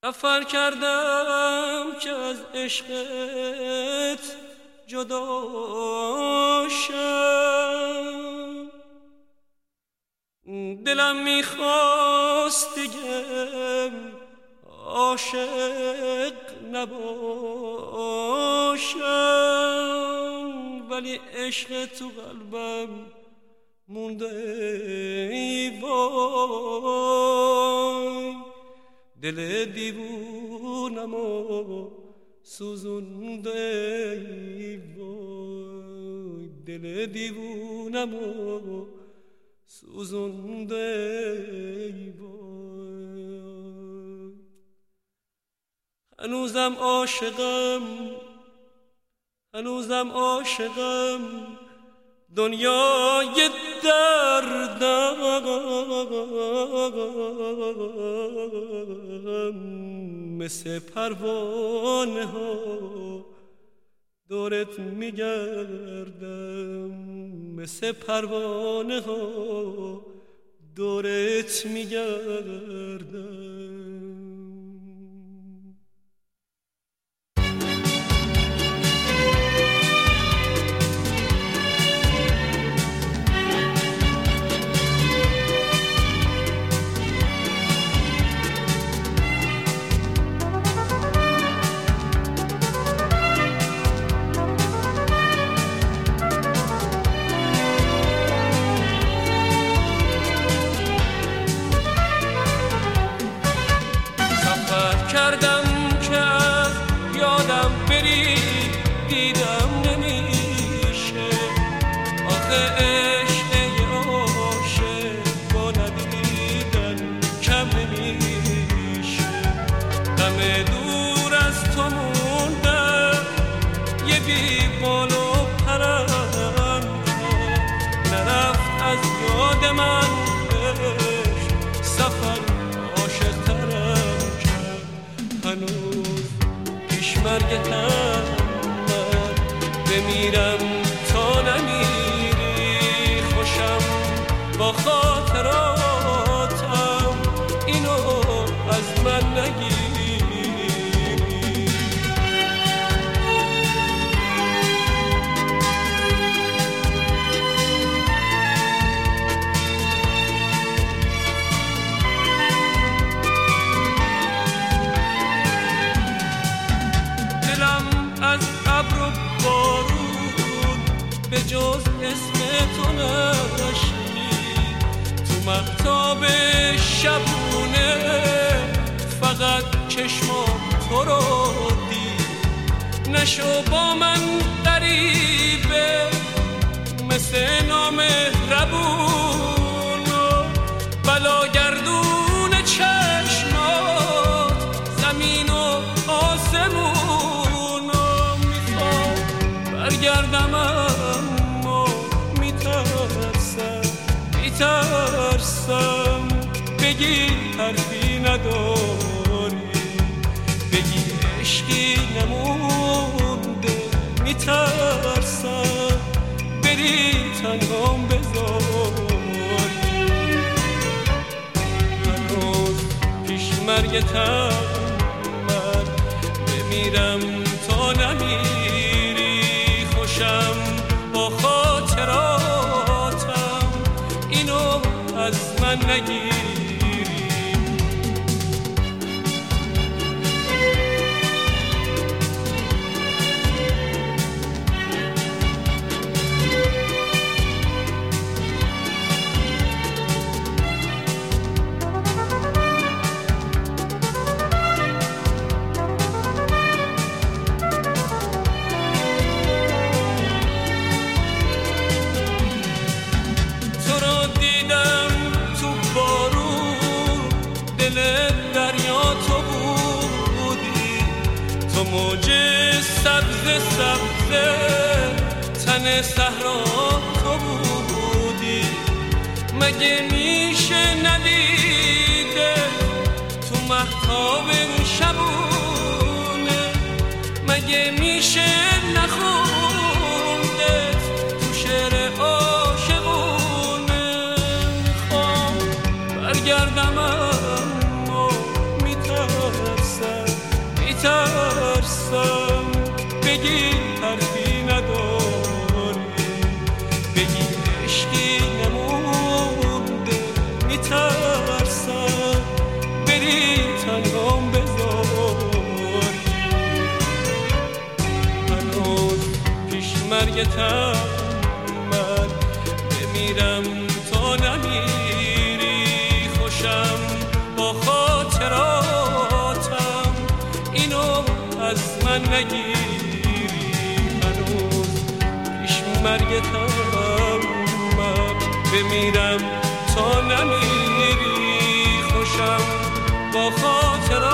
سفر کردم که از عشقت جدا شم، دلم میخواست دیگه عاشق نباشم، ولی عشق تو قلبم مونده ای وای، دل دیوونمو سوزونده ای وای، دل دیوونمو سوزونده ای وای. هنوزم عاشقم دنیای دردم، مثل پروانه ها دورت میگردم، مثل پروانه ها دورت میگردم. کردم که از یادم بری دیدم نمیشه، آخه عشق عاشق با ندیدن کم نمیشه. غم دور از تو موندم یه بی بال و پرم، نرفت از یاد من عشق سفر عاشق ترم. هنوز پیش مرگتم من بمیرم تا نمیری، خوشم با خاطراتم اینو از من نگیری. از ابر و بارون به جز اسم تو نشنید، تو مهتاب شبونه فقط چشمام تو رو دید. نشو با من غریبه مثل نامهربون و بلاگردون چشمات زمین و آسمون. برگردم اما میترسم بگی حرفی نداری، بگی عشقی نمونده. میترسم بری تنهام بذاری، هنوز پیش مرگتم من بمیرم تا نمیری، خوشم با خاطراتم اینو از من نگیری. موج سبز تن صحرا تو بودی، مگه میشه ندیده تو مهتاب شبونه، مگه میشه نخونده تو شعر عاشقونه. میخوام برگردم اما میترسم میترسم بگی حرفی نداری، بگی عشقی نمونده، میترسم بری تنهام بذاری. هنوز پیش مرگتم من بمیرم تا نمیری، خوشم با خاطراتم اینو از من نگیری. هنوز پیش مرگتم من بمیرم تا نمیری، خوشم با خاطراتم